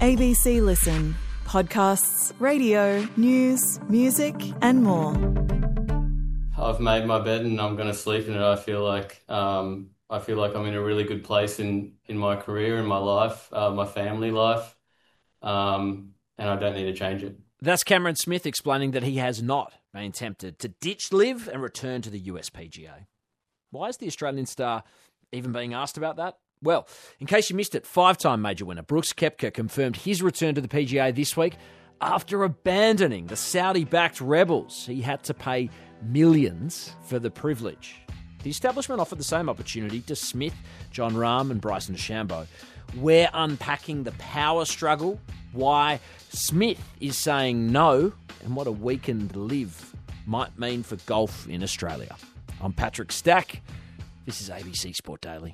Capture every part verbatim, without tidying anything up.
A B C Listen. Podcasts, radio, news, music and more. I've made my bed and I'm going to sleep in it. I feel like um, I feel like I'm in a really good place in, in my career, in my life, uh, my family life, um, and I don't need to change it. That's Cameron Smith explaining that he has not been tempted to ditch Liv and return to the U S P G A. Why is the Australian star even being asked about that? Well, in case you missed it, five-time major winner Brooks Koepka confirmed his return to the P G A this week after abandoning the Saudi-backed Rebels. He had to pay millions for the privilege. The establishment offered the same opportunity to Smith, Jon Rahm and Bryson DeChambeau. We're unpacking the power struggle, why Smith is saying no, and what a weakened Liv might mean for golf in Australia. I'm Patrick Stack. This is A B C Sport Daily.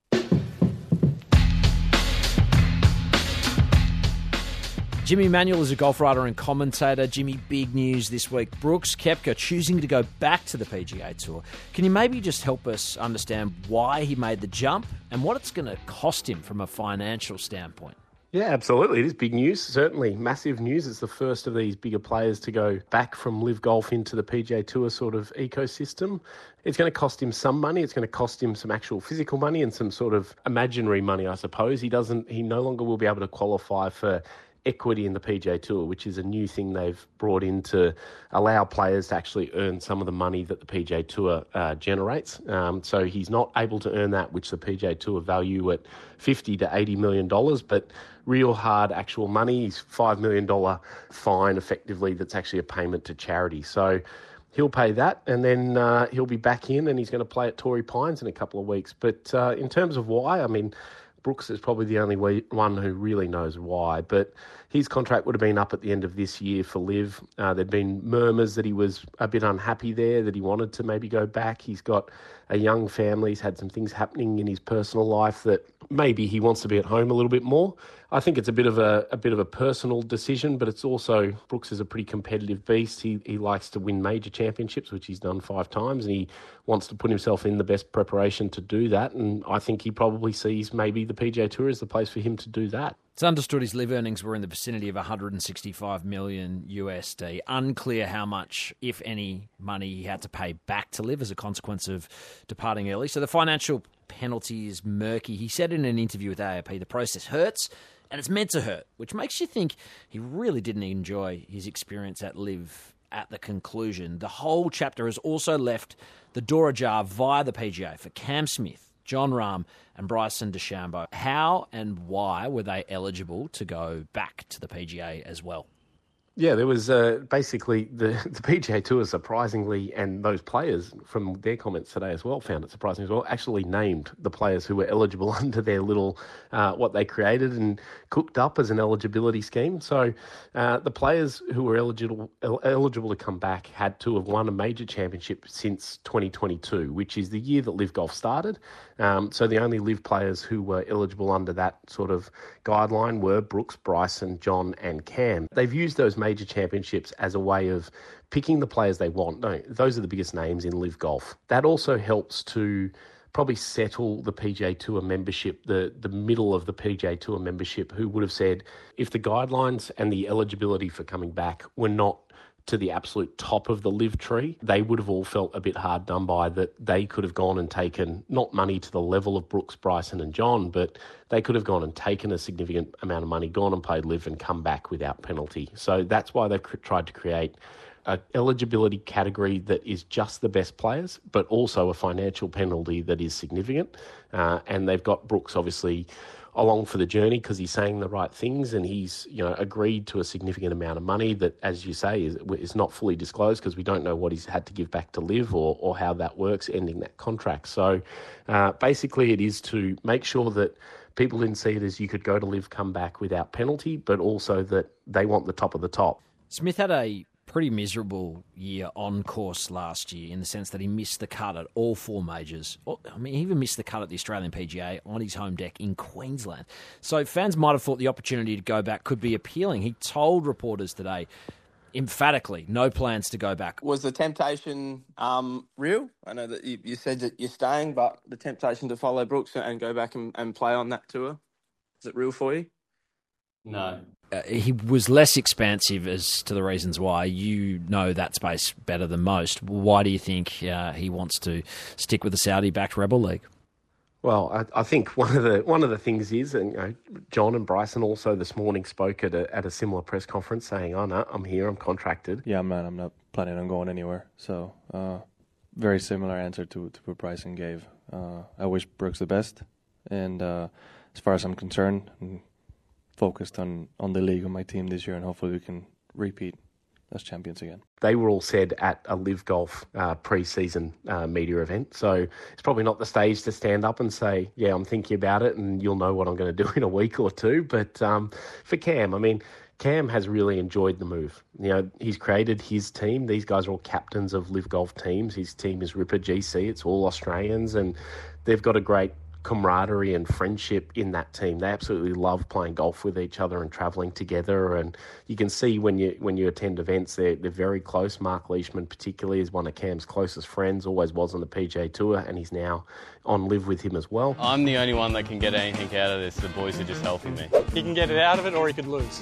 Jimmy Manuel is a golf writer and commentator. Jimmy, big news this week. Brooks Koepka choosing to go back to the P G A Tour. Can you maybe just help us understand why he made the jump and what it's going to cost him from a financial standpoint? Yeah, absolutely. It is big news, certainly. Massive news. It's the first of these bigger players to go back from Live Golf into the P G A Tour sort of ecosystem. It's going to cost him some money. It's going to cost him some actual physical money and some sort of imaginary money, I suppose. He doesn't. He no longer will be able to qualify for equity in the P G A Tour, which is a new thing they've brought in to allow players to actually earn some of the money that the P G A Tour uh, generates. Um, so he's not able to earn that, which the P G A Tour value at fifty to eighty million dollars, but real hard actual money is five million dollars fine effectively that's actually a payment to charity. So he'll pay that and then uh, he'll be back in and he's going to play at Torrey Pines in a couple of weeks. But uh, in terms of why, I mean, Brooks is probably the only one who really knows why, but his contract would have been up at the end of this year for Liv. Uh, there'd been murmurs that he was a bit unhappy there, that he wanted to maybe go back. He's got a young family. He's had some things happening in his personal life that maybe he wants to be at home a little bit more. I think it's a bit of a, a bit of a personal decision, but it's also, Brooks is a pretty competitive beast. He he likes to win major championships, which he's done five times, and he wants to put himself in the best preparation to do that. And I think he probably sees maybe the P G A Tour as the place for him to do that. It's understood his live earnings were in the vicinity of one hundred sixty-five million U S D. Unclear how much, if any, money he had to pay back to Liv as a consequence of departing early. So the financial penalty is murky. He said in an interview with A A P, the process hurts and it's meant to hurt, which makes you think he really didn't enjoy his experience at Liv at the conclusion. The whole chapter has also left the door ajar via the P G A for Cam Smith, Jon Rahm and Bryson DeChambeau. How and why were they eligible to go back to the P G A as well? Yeah, there was uh, basically the, the P G A Tour, surprisingly, and those players from their comments today as well found it surprising as well, actually named the players who were eligible under their little, uh, what they created and cooked up as an eligibility scheme. So uh, the players who were eligible eligible to come back had to have won a major championship since twenty twenty-two, which is the year that Live Golf started. Um, so the only Live players who were eligible under that sort of guideline were Brooks, Bryson, Jon and Cam. They've used those major championships as a way of picking the players they want. No, those are the biggest names in Live Golf. That also helps to probably settle the P G A Tour membership, the, the middle of the P G A Tour membership, who would have said if the guidelines and the eligibility for coming back were not to the absolute top of the Live tree, they would have all felt a bit hard done by, that they could have gone and taken not money to the level of Brooks, Bryson and Jon, but they could have gone and taken a significant amount of money, gone and played Live and come back without penalty. So that's why they've tried to create an eligibility category that is just the best players, but also a financial penalty that is significant. Uh, and they've got Brooks obviously along for the journey because he's saying the right things and he's, you know, agreed to a significant amount of money that, as you say, is, is not fully disclosed because we don't know what he's had to give back to Live or, or how that works, ending that contract. So uh, basically it is to make sure that people didn't see it as you could go to Live, come back without penalty, but also that they want the top of the top. Smith had a pretty miserable year on course last year in the sense that he missed the cut at all four majors. I mean, he even missed the cut at the Australian P G A on his home deck in Queensland. So fans might have thought the opportunity to go back could be appealing. He told reporters today, emphatically, no plans to go back. Was the temptation um, real? I know that you, you said that you're staying, but the temptation to follow Brooks and go back and, and play on that tour, is it real for you? No. Uh, he was less expansive as to the reasons why. You know that space better than most. Why do you think uh, he wants to stick with the Saudi-backed Rebel League? Well, I, I think one of the one of the things is, and you know, John and Bryson also this morning spoke at a at a similar press conference saying, "Oh no, I'm here, I'm contracted." Yeah, man, I'm not planning on going anywhere. So, uh, very similar answer to to what Bryson gave. Uh, I wish Brooks the best, and uh, as far as I'm concerned, I'm focused on on the league and my team this year, and hopefully we can repeat as champions again. They were all said at a Live Golf uh, pre-season uh, media event, so it's probably not the stage to stand up and say, yeah, I'm thinking about it and you'll know what I'm going to do in a week or two. But um, for Cam, I mean, Cam has really enjoyed the move. You know, he's created his team. These guys are all captains of Live Golf teams. His team is Ripper G C. It's all Australians, and they've got a great camaraderie and friendship in that team. They absolutely love playing golf with each other and travelling together, and you can see when you when you attend events, they're, they're very close. Mark Leishman particularly is one of Cam's closest friends, always was on the P G A Tour, and he's now on Live with him as well. I'm the only one that can get anything out of this. The boys are just helping me. He can get it out of it or he could lose.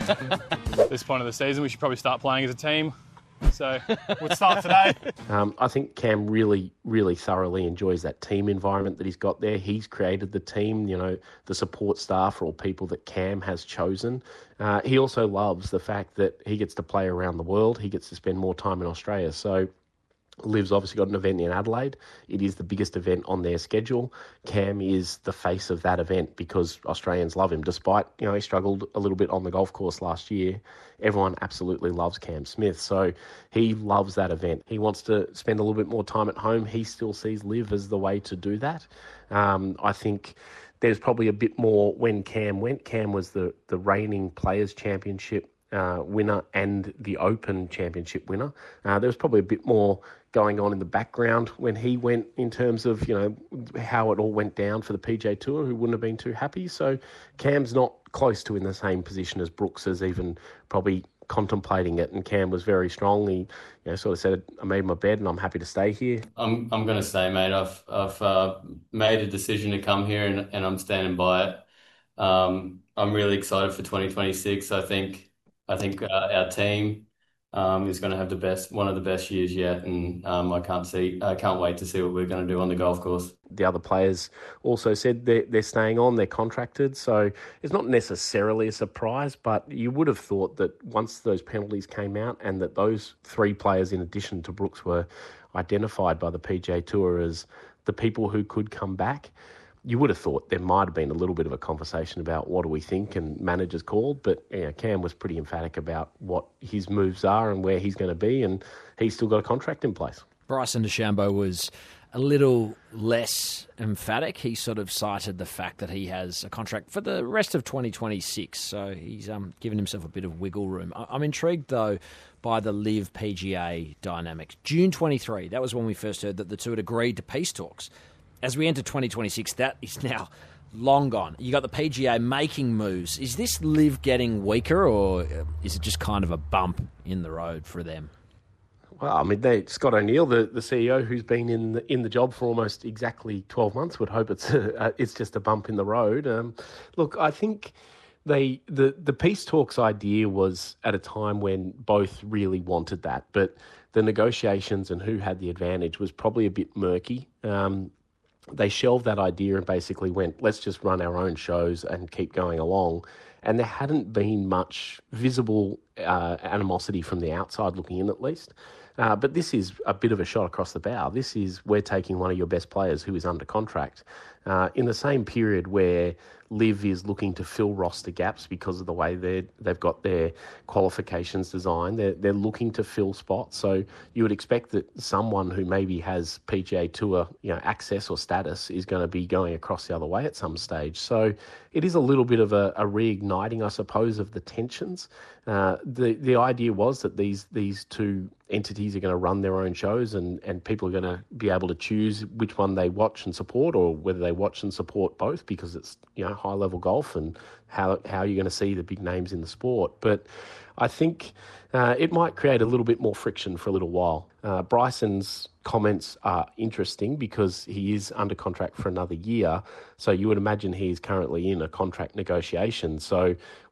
At this point of the season, we should probably start playing as a team. So we'll start today. Um, I think Cam really, really thoroughly enjoys that team environment that he's got there. He's created the team, you know, the support staff are all people that Cam has chosen. Uh, he also loves the fact that he gets to play around the world. He gets to spend more time in Australia. So Liv's obviously got an event in Adelaide. It is the biggest event on their schedule. Cam is the face of that event because Australians love him. Despite, you know, he struggled a little bit on the golf course last year, everyone absolutely loves Cam Smith. So he loves that event. He wants to spend a little bit more time at home. He still sees Liv as the way to do that. Um, I think there's probably a bit more when Cam went. Cam was the, the reigning Players' Championship uh, winner and the Open Championship winner. Uh, there was probably a bit more going on in the background when he went in terms of, you know, how it all went down for the P G A Tour, who wouldn't have been too happy. So Cam's not close to in the same position as Brooks is even probably contemplating it. And Cam was very strongly, you know, sort of said, I made my bed and I'm happy to stay here. I'm I'm going to stay, mate. I've I've uh, made a decision to come here and, and I'm standing by it. Um, I'm really excited for twenty twenty-six. I think I think uh, our team Um, is going to have the best, one of the best years yet, and um, I can't see, I can't wait to see what we're going to do on the golf course. The other players also said they're, they're staying on, they're contracted, so it's not necessarily a surprise, but you would have thought that once those penalties came out and that those three players in addition to Brooks were identified by the P G A Tour as the people who could come back, you would have thought there might have been a little bit of a conversation about what do we think and managers called, but you know, Cam was pretty emphatic about what his moves are and where he's going to be, and he's still got a contract in place. Bryson DeChambeau was a little less emphatic. He sort of cited the fact that he has a contract for the rest of twenty twenty-six, so he's um, given himself a bit of wiggle room. I'm intrigued, though, by the Live P G A dynamic. June twenty-third, that was when we first heard that the two had agreed to peace talks. As we enter twenty twenty-six, that is now long gone. You got the P G A making moves. Is this Live getting weaker, or is it just kind of a bump in the road for them? Well, I mean, they, Scott O'Neill, the, the C E O, who's been in the, in the job for almost exactly twelve months, would hope it's a, it's just a bump in the road. Um, look, I think they the the peace talks idea was at a time when both really wanted that, but the negotiations and who had the advantage was probably a bit murky. Um, They shelved that idea and basically went, let's just run our own shows and keep going along. And there hadn't been much visible uh, animosity from the outside looking in, at least. Uh, but this is a bit of a shot across the bow. This is, we're taking one of your best players who is under contract uh, in the same period where Liv is looking to fill roster gaps because of the way they they've got their qualifications designed. They're, they're looking to fill spots. So you would expect that someone who maybe has P G A Tour, you know, access or status is going to be going across the other way at some stage. So it is a little bit of a, a reigniting, I suppose, of the tensions. Uh, the the idea was that these these two entities are going to run their own shows, and, and people are going to be able to choose which one they watch and support, or whether they watch and support both, because it's, you know, high level golf and how how you're going to see the big names in the sport. But I think uh, it might create a little bit more friction for a little while. Uh, Bryson's comments are interesting because he is under contract for another year. So you would imagine he is currently in a contract negotiation. So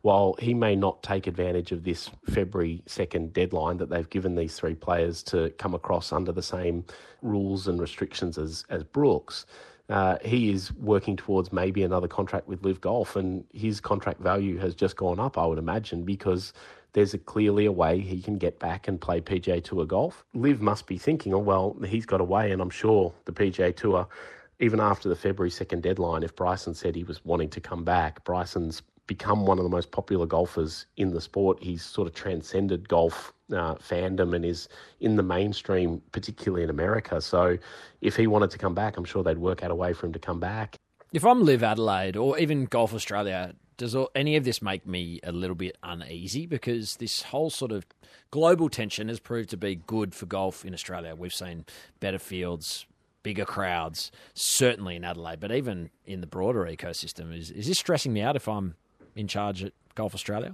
while he may not take advantage of this February second deadline that they've given these three players to come across under the same rules and restrictions as, as Brooks, uh, he is working towards maybe another contract with Liv Golf, and his contract value has just gone up, I would imagine, because there's a, clearly a way he can get back and play P G A Tour golf. Liv must be thinking, oh, well, he's got a way, and I'm sure the P G A Tour, even after the February second deadline, if Bryson said he was wanting to come back, Bryson's become one of the most popular golfers in the sport. He's sort of transcended golf uh, fandom and is in the mainstream, particularly in America. So if he wanted to come back, I'm sure they'd work out a way for him to come back. If I'm Liv Adelaide or even Golf Australia, does all, any of this make me a little bit uneasy? Because this whole sort of global tension has proved to be good for golf in Australia. We've seen better fields, bigger crowds, certainly in Adelaide, but even in the broader ecosystem. Is, is this stressing me out if I'm in charge at Golf Australia?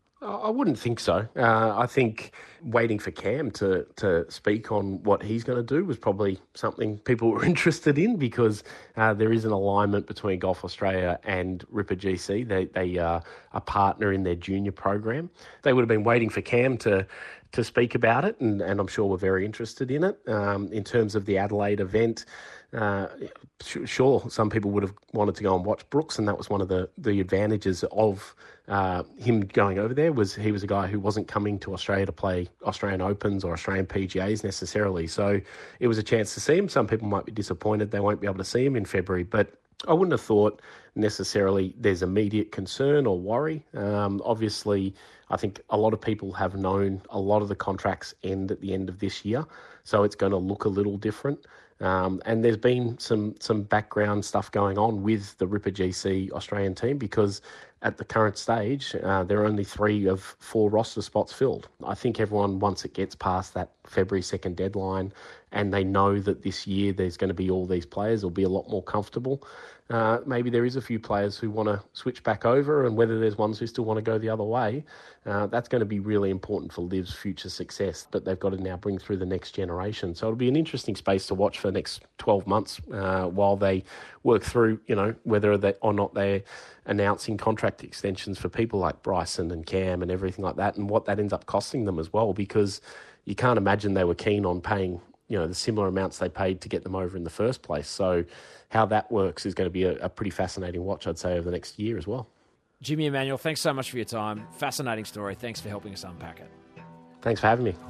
I wouldn't think so. Uh, I think waiting for Cam to to speak on what he's going to do was probably something people were interested in, because uh, there is an alignment between Golf Australia and Ripper G C. They they are a partner in their junior program. They would have been waiting for Cam to to speak about it, and, and I'm sure we're very interested in it. Um, in terms of the Adelaide event, uh, sure, some people would have wanted to go and watch Brooks, and that was one of the, the advantages of uh, him going over there, was he was a guy who wasn't coming to Australia to play Australian Opens or Australian P G As necessarily. So it was a chance to see him. Some people might be disappointed they won't be able to see him in February, but I wouldn't have thought necessarily there's immediate concern or worry. Um, obviously, I think a lot of people have known a lot of the contracts end at the end of this year, so it's going to look a little different. Um, and there's been some some background stuff going on with the Ripper G C Australian team, because at the current stage, uh, there are only three of four roster spots filled. I think everyone, once it gets past that February second deadline and they know that this year there's going to be all these players, will be a lot more comfortable. Uh, maybe there is a few players who want to switch back over, and whether there's ones who still want to go the other way, uh, that's going to be really important for Liv's future success, that they've got to now bring through the next generation. So it'll be an interesting space to watch for the next twelve months uh, while they work through, you know, whether they or not they're announcing contract extensions for people like Bryson and Cam and everything like that, and what that ends up costing them as well, because you can't imagine they were keen on paying, you know, the similar amounts they paid to get them over in the first place. So how that works is going to be a, a pretty fascinating watch, I'd say, over the next year as well. Jimmy Emanuel, thanks so much for your time. Fascinating story. Thanks for helping us unpack it. Thanks for having me.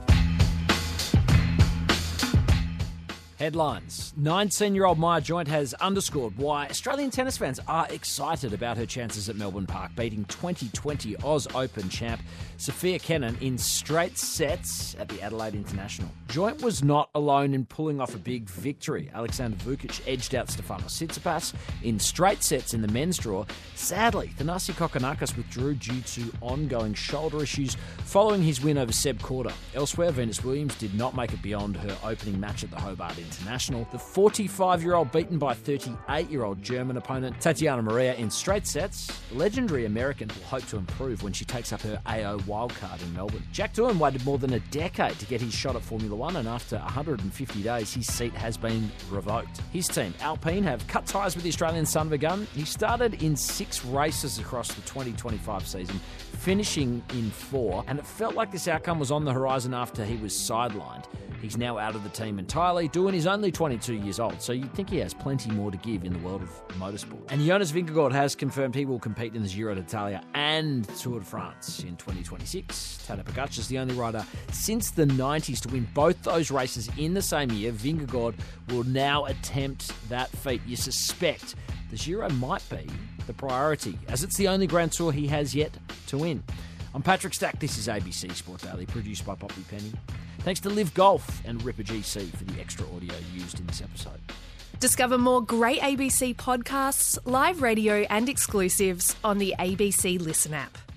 Headlines. nineteen-year-old Maya Joint has underscored why Australian tennis fans are excited about her chances at Melbourne Park, beating twenty twenty Oz Open champ Sophia Kenin in straight sets at the Adelaide International. Joint was not alone in pulling off a big victory. Alexander Vukic edged out Stefanos Tsitsipas in straight sets in the men's draw. Sadly, Thanasi Kokkinakis withdrew due to ongoing shoulder issues following his win over Seb Korda. Elsewhere, Venus Williams did not make it beyond her opening match at the Hobart International. The forty-five-year-old beaten by thirty-eight-year-old German opponent Tatiana Maria in straight sets. The legendary American will hope to improve when she takes up her A O wildcard in Melbourne. Jack Doohan waited more than a decade to get his shot at Formula One, and after one hundred fifty days, his seat has been revoked. His team, Alpine, have cut ties with the Australian son of a gun. He started in six races across the twenty twenty-five season, finishing in four, and it felt like this outcome was on the horizon after he was sidelined. He's now out of the team entirely. Doohan is only twenty-two years old, so you'd think he has plenty more to give in the world of motorsport. And Jonas Vingegaard has confirmed he will compete in the Giro d'Italia and Tour de France in twenty twenty-six. Tadej Pogacar is the only rider since the nineties to win both those races in the same year. Vingegaard will now attempt that feat. You suspect the Giro might be the priority, as it's the only Grand Tour he has yet to win. I'm Patrick Stack. This is A B C Sport Daily, produced by Poppy Penny. Thanks to Liv Golf and Ripper G C for the extra audio used in this episode. Discover more great A B C podcasts, live radio and exclusives on the A B C Listen app.